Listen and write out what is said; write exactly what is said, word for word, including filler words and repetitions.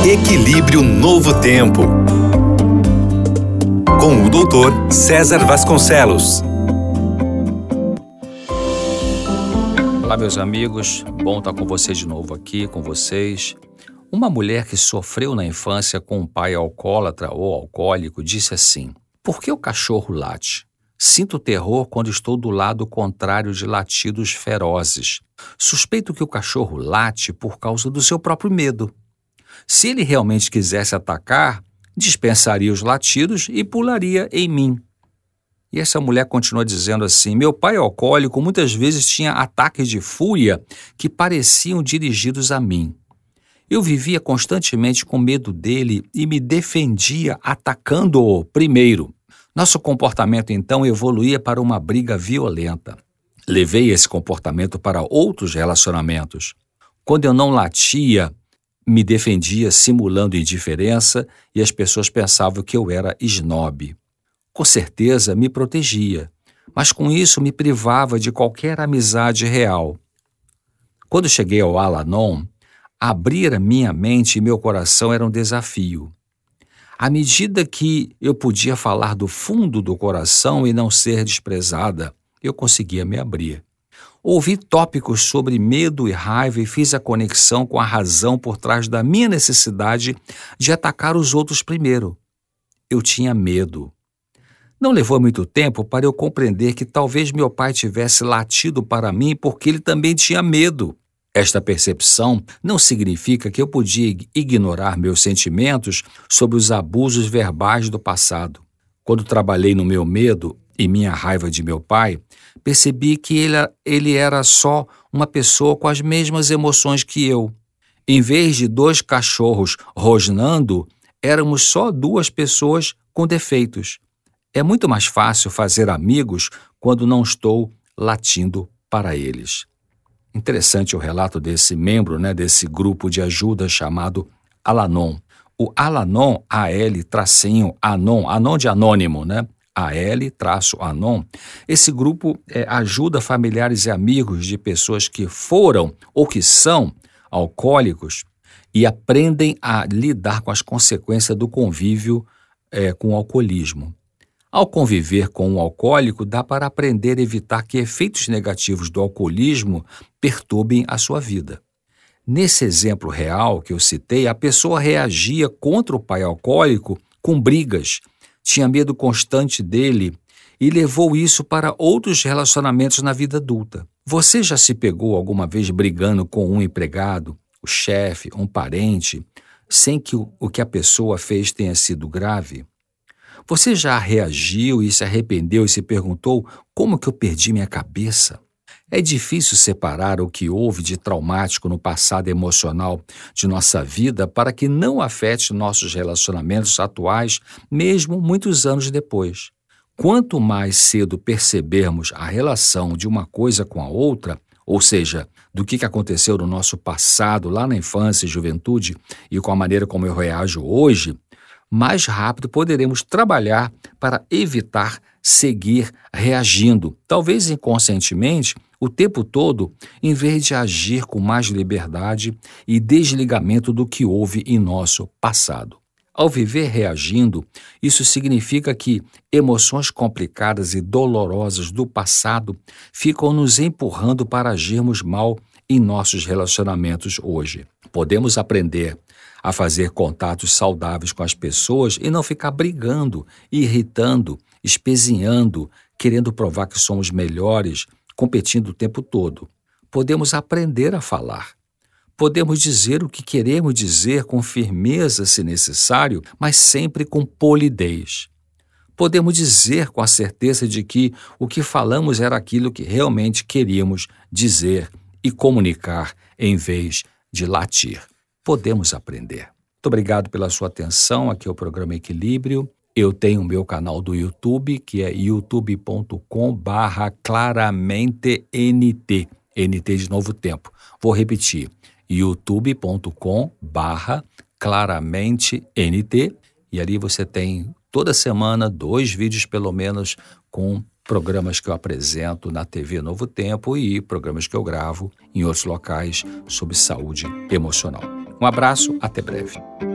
Equilíbrio Novo Tempo, com o doutor César Vasconcelos. Olá, meus amigos, bom estar com vocês de novo aqui, com vocês. Uma mulher que sofreu na infância com um pai alcoólatra ou alcoólico disse assim: por que o cachorro late? Sinto terror quando estou do lado contrário de latidos ferozes. Suspeito que o cachorro late por causa do seu próprio medo. Se ele realmente quisesse atacar, dispensaria os latidos e pularia em mim. E essa mulher continua dizendo assim: meu pai alcoólico muitas vezes tinha ataques de fúria que pareciam dirigidos a mim. Eu vivia constantemente com medo dele e me defendia atacando-o primeiro. Nosso comportamento então evoluía para uma briga violenta. Levei esse comportamento para outros relacionamentos. Quando eu não latia, me defendia simulando indiferença e as pessoas pensavam que eu era esnobe. Com certeza me protegia, mas com isso me privava de qualquer amizade real. Quando cheguei ao Al-Anon, abrir a minha mente e meu coração era um desafio. À medida que eu podia falar do fundo do coração e não ser desprezada, eu conseguia me abrir. Ouvi tópicos sobre medo e raiva e fiz a conexão com a razão por trás da minha necessidade de atacar os outros primeiro. Eu tinha medo. Não levou muito tempo para eu compreender que talvez meu pai tivesse latido para mim porque ele também tinha medo. Esta percepção não significa que eu podia ignorar meus sentimentos sobre os abusos verbais do passado. Quando trabalhei no meu medo e minha raiva de meu pai, percebi que ele, ele era só uma pessoa com as mesmas emoções que eu. Em vez de dois cachorros rosnando, éramos só duas pessoas com defeitos. É muito mais fácil fazer amigos quando não estou latindo para eles. Interessante o relato desse membro, né, desse grupo de ajuda chamado Al-Anon. O Al-Anon, A L tracinho Anon, Anon de anônimo, né? A L traço Anon. Esse grupo é, ajuda familiares e amigos de pessoas que foram ou que são alcoólicos e aprendem a lidar com as consequências do convívio é, com o alcoolismo. Ao conviver com um alcoólico, dá para aprender a evitar que efeitos negativos do alcoolismo perturbem a sua vida. Nesse exemplo real que eu citei, a pessoa reagia contra o pai alcoólico com brigas, tinha medo constante dele e levou isso para outros relacionamentos na vida adulta. Você já se pegou alguma vez brigando com um empregado, o chefe, um parente, sem que o, o que a pessoa fez tenha sido grave? Você já reagiu e se arrependeu e se perguntou como que eu perdi minha cabeça? É difícil separar o que houve de traumático no passado emocional de nossa vida para que não afete nossos relacionamentos atuais, mesmo muitos anos depois. Quanto mais cedo percebermos a relação de uma coisa com a outra, ou seja, do que aconteceu no nosso passado, lá na infância e juventude, e com a maneira como eu reajo hoje, mais rápido poderemos trabalhar para evitar seguir reagindo, talvez inconscientemente, o tempo todo, em vez de agir com mais liberdade e desligamento do que houve em nosso passado. Ao viver reagindo, isso significa que emoções complicadas e dolorosas do passado ficam nos empurrando para agirmos mal em nossos relacionamentos hoje. Podemos aprender a fazer contatos saudáveis com as pessoas e não ficar brigando, irritando, espezinhando, querendo provar que somos melhores, competindo o tempo todo. Podemos aprender a falar. Podemos dizer o que queremos dizer com firmeza, se necessário, mas sempre com polidez. Podemos dizer com a certeza de que o que falamos era aquilo que realmente queríamos dizer e comunicar em vez de latir. Podemos aprender. Muito obrigado pela sua atenção. Aqui é o programa Equilíbrio. Eu tenho o meu canal do YouTube, que é youtube ponto com barra claramente N T, N T de Novo Tempo. Vou repetir, youtube ponto com barra claramente N T, e ali você tem toda semana dois vídeos pelo menos com programas que eu apresento na T V Novo Tempo e programas que eu gravo em outros locais sobre saúde emocional. Um abraço, até breve.